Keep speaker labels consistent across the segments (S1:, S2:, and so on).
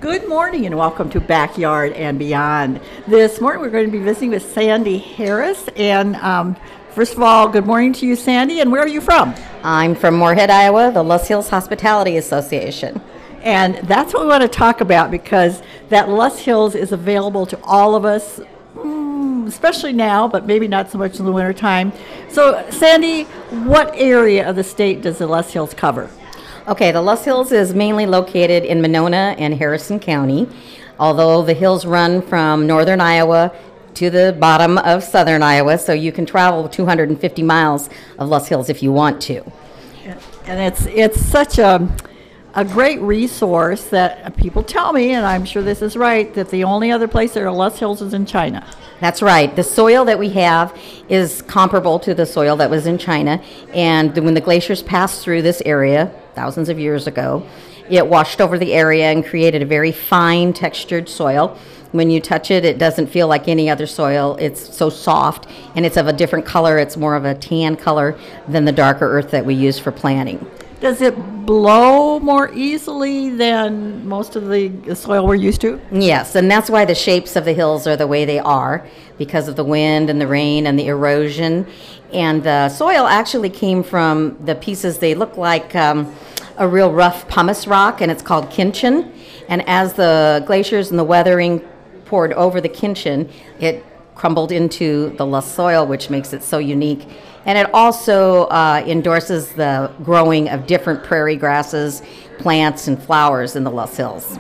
S1: Good morning and welcome to Backyard and Beyond. This morning we're going to be visiting with Sandy Harris. And first of all, good morning to you, Sandy. And where are you from?
S2: I'm from Moorhead, Iowa, the Loess Hills Hospitality Association.
S1: And that's what we want to talk about because that Loess Hills is available to all of us, especially now, but maybe not so much in the wintertime. So, Sandy, what area of the state does the Loess Hills cover?
S2: Okay, the Loess Hills is mainly located in Monona and Harrison County, although the hills run from northern Iowa to the bottom of southern Iowa, so you can travel 250 miles of Loess Hills if you want to.
S1: And it's such a great resource that people tell me, and I'm sure this is right, that the only other place there are Loess Hills is in China.
S2: That's right. The soil that we have is comparable to the soil that was in China, and when the glaciers passed through this area thousands of years ago, it washed over the area and created a very fine textured soil. When you touch it, it doesn't feel like any other soil. It's so soft, and it's of a different color. It's more of a tan color than the darker earth that we use for planting.
S1: Does it blow more easily than most of the soil we're used to?
S2: Yes, and that's why the shapes of the hills are the way they are, because of the wind and the rain and the erosion. And the soil actually came from the pieces, they look like a real rough pumice rock, and it's called kinchin. And as the glaciers and the weathering poured over the kinchin, it crumbled into the loess soil, which makes it so unique. And it also endorses the growing of different prairie grasses, plants, and flowers in the Loess Hills.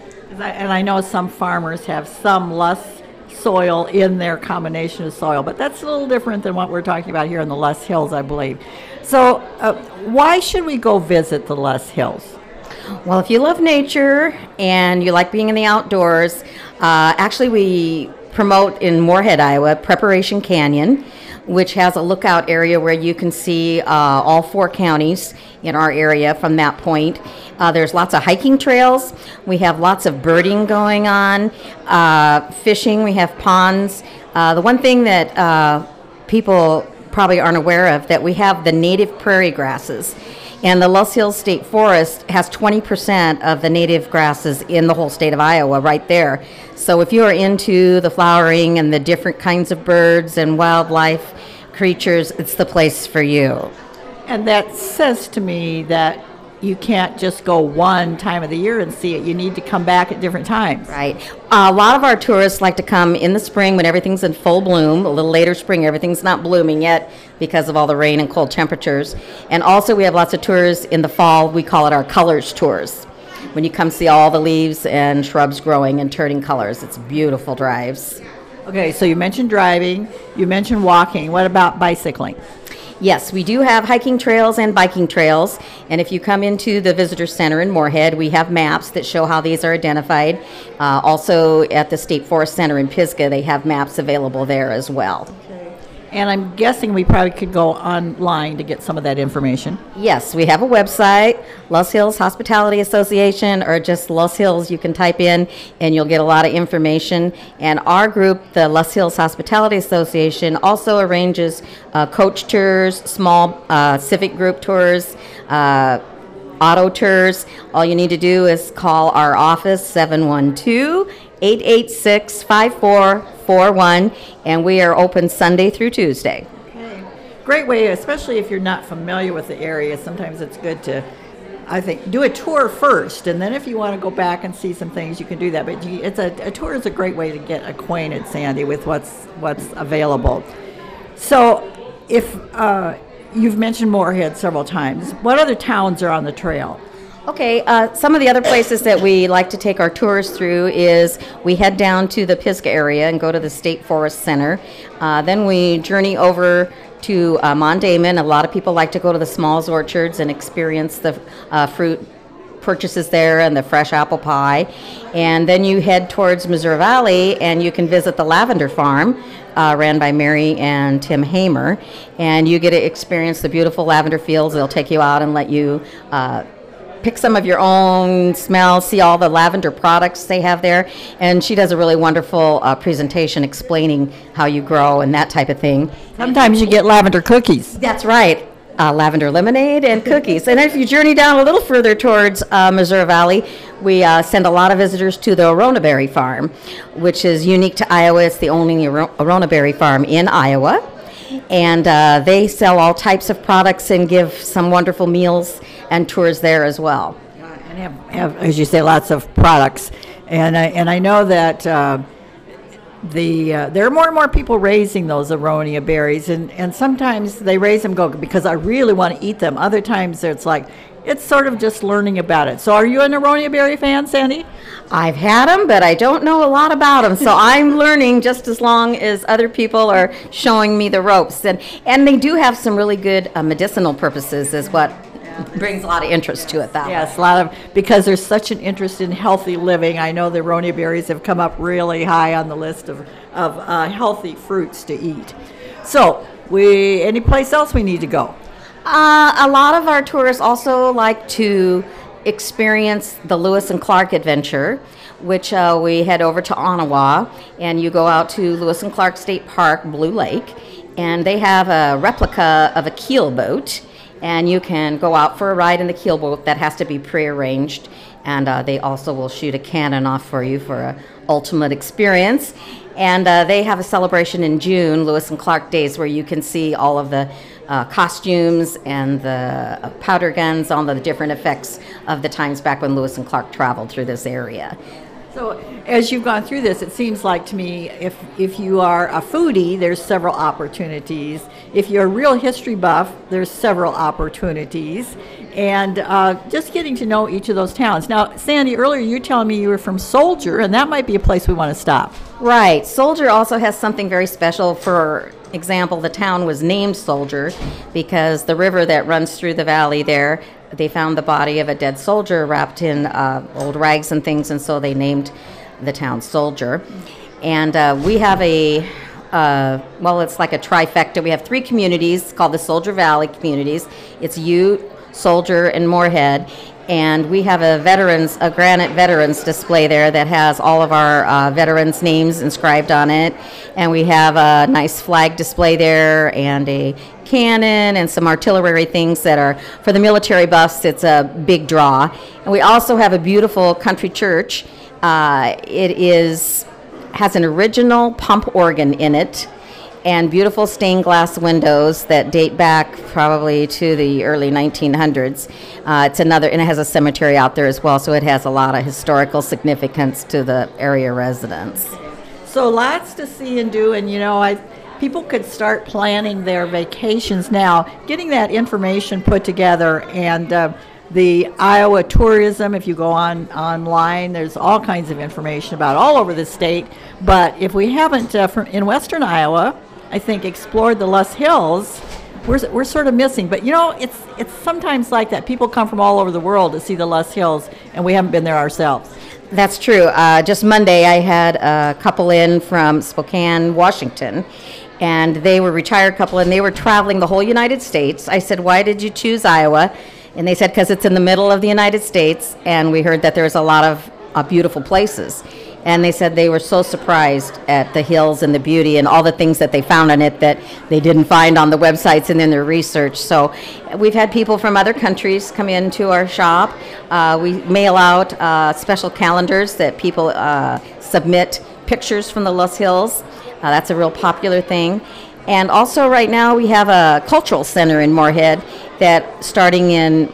S1: And I know some farmers have some loess soil in their combination of soil, but that's a little different than what we're talking about here in the Loess Hills, I believe. So why should we go visit the Loess Hills?
S2: Well, if you love nature and you like being in the outdoors, actually we promote in Moorhead, Iowa, Preparation Canyon, which has a lookout area where you can see all four counties in our area from that point. There's lots of hiking trails. We have lots of birding going on, fishing. We have ponds. The one thing that people probably aren't aware of, that we have the native prairie grasses. And the Loess Hills State Forest has 20% of the native grasses in the whole state of Iowa right there. So if you are into the flowering and the different kinds of birds and wildlife creatures, it's the place for you.
S1: And that says to me that you can't just go one time of the year and see it. You need to come back at different times.
S2: Right. A lot of our tourists like to come in the spring when everything's in full bloom. A little later spring, everything's not blooming yet because of all the rain and cold temperatures. And also we have lots of tours in the fall. We call it our colors tours. When you come see all the leaves and shrubs growing and turning colors, it's beautiful drives.
S1: Okay, so you mentioned driving, you mentioned walking. What about bicycling?
S2: Yes, we do have hiking trails and biking trails, and if you come into the visitor center in Moorhead, we have maps that show how these are identified. Also at the State Forest Center in Pisgah, they have maps available there as well.
S1: And I'm guessing we probably could go online to get some of that information.
S2: Yes, we have a website, Loess Hills Hospitality Association, or just Loess Hills. You can type in and you'll get a lot of information. And our group, the Loess Hills Hospitality Association, also arranges coach tours, small civic group tours, auto tours. All you need to do is call our office, 712-886-5441, and we are open Sunday through Tuesday.
S1: Okay. Great way, especially if you're not familiar with the area. Sometimes it's good to, I think, do a tour first, and then if you want to go back and see some things, you can do that. But a tour is a great way to get acquainted, Sandy, with what's available. So if you've mentioned Moorhead several times, what other towns are on the trail?
S2: Okay, some of the other places that we like to take our tours through is we head down to the Pisgah area and go to the State Forest Center. Then we journey over to Mondamon. A lot of people like to go to the Smalls Orchards and experience the fruit purchases there and the fresh apple pie. And then you head towards Missouri Valley and you can visit the Lavender Farm, ran by Mary and Tim Hamer. And you get to experience the beautiful lavender fields. They'll take you out and let you pick some of your own, smell, see all the lavender products they have there. And she does a really wonderful presentation explaining how you grow and that type of thing.
S1: Sometimes you get lavender cookies.
S2: That's right. lavender lemonade and cookies. And if you journey down a little further towards Missouri Valley, we send a lot of visitors to the Arona Berry Farm, which is unique to Iowa. It's the only Arona Berry Farm in Iowa. And they sell all types of products and give some wonderful meals and tours there as well.
S1: And have, as you say, lots of products. And I know that there are more and more people raising those aronia berries, and sometimes they raise them because I really want to eat them. Other times it's like, it's sort of just learning about it. So are you an aronia berry fan, Sandy?
S2: I've had them, but I don't know a lot about them, so I'm learning just as long as other people are showing me the ropes. And they do have some really good medicinal purposes is what brings a lot of interest to it.
S1: Yes, a lot of, because there's such an interest in healthy living. I know the aronia berries have come up really high on the list of healthy fruits to eat. So, any place else we need to go?
S2: A lot of our tourists also like to experience the Lewis and Clark adventure, which we head over to Ottawa, and you go out to Lewis and Clark State Park, Blue Lake, and they have a replica of a keel boat. And you can go out for a ride in the keel boat that has to be prearranged, and they also will shoot a cannon off for you for an ultimate experience. And they have a celebration in June, Lewis and Clark Days, where you can see all of the costumes and the powder guns, all the different effects of the times back when Lewis and Clark traveled through this area.
S1: So as you've gone through this, it seems like to me, if you are a foodie, there's several opportunities. If you're a real history buff, there's several opportunities. And just getting to know each of those towns. Now, Sandy, earlier you were telling me you were from Soldier, and that might be a place we want to stop.
S2: Right. Soldier also has something very special. For example, the town was named Soldier because the river that runs through the valley there, they found the body of a dead soldier wrapped in old rags and things, and so they named the town Soldier. And we have it's like a trifecta. We have 3 communities called the Soldier Valley communities. It's Ute, Soldier, and Moorhead. And we have a granite veterans display there that has all of our veterans' names inscribed on it. And we have a nice flag display there and a cannon and some artillery things that are, for the military buffs, it's a big draw. And we also have a beautiful country church. It has an original pump organ in it, and beautiful stained glass windows that date back probably to the early 1900s. And it has a cemetery out there as well, so it has a lot of historical significance to the area residents.
S1: So lots to see and do, and people could start planning their vacations now, getting that information put together, and the Iowa tourism, if you go online, there's all kinds of information about all over the state. But if we haven't, in western Iowa, I think, explored the Loess Hills, we're sort of missing. But it's sometimes like that. People come from all over the world to see the Loess Hills, and we haven't been there ourselves.
S2: That's true. Just Monday, I had a couple in from Spokane, Washington, and they were a retired couple, and they were traveling the whole United States. I said, "Why did you choose Iowa?" And they said, "Because it's in the middle of the United States, and we heard that there's a lot of beautiful places." And they said they were so surprised at the hills and the beauty and all the things that they found on it that they didn't find on the websites and in their research. So we've had people from other countries come into our shop. We mail out special calendars that people submit pictures from the Loess Hills. That's a real popular thing. And also right now we have a cultural center in Moorhead that starting in,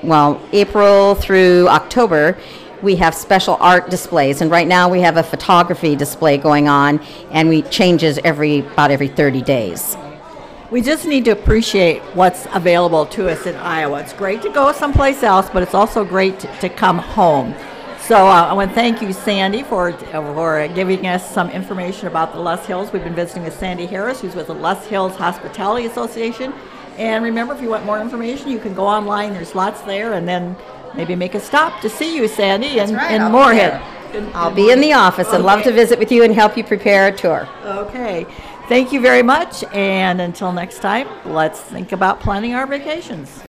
S2: April through October, we have special art displays, and right now we have a photography display going on, and we changes about every 30 days.
S1: We just need to appreciate what's available to us in Iowa. It's great to go someplace else, but it's also great to come home. So I want to thank you, Sandy, for giving us some information about the Loess Hills. We've been visiting with Sandy Harris, who's with the Loess Hills Hospitality Association. And remember, if you want more information, you can go online. There's lots there, and then maybe make a stop to see you, Sandy, in Moorhead.
S2: I'll be in the office and love to visit with you and help you prepare a tour.
S1: Okay. Thank you very much, and until next time, let's think about planning our vacations.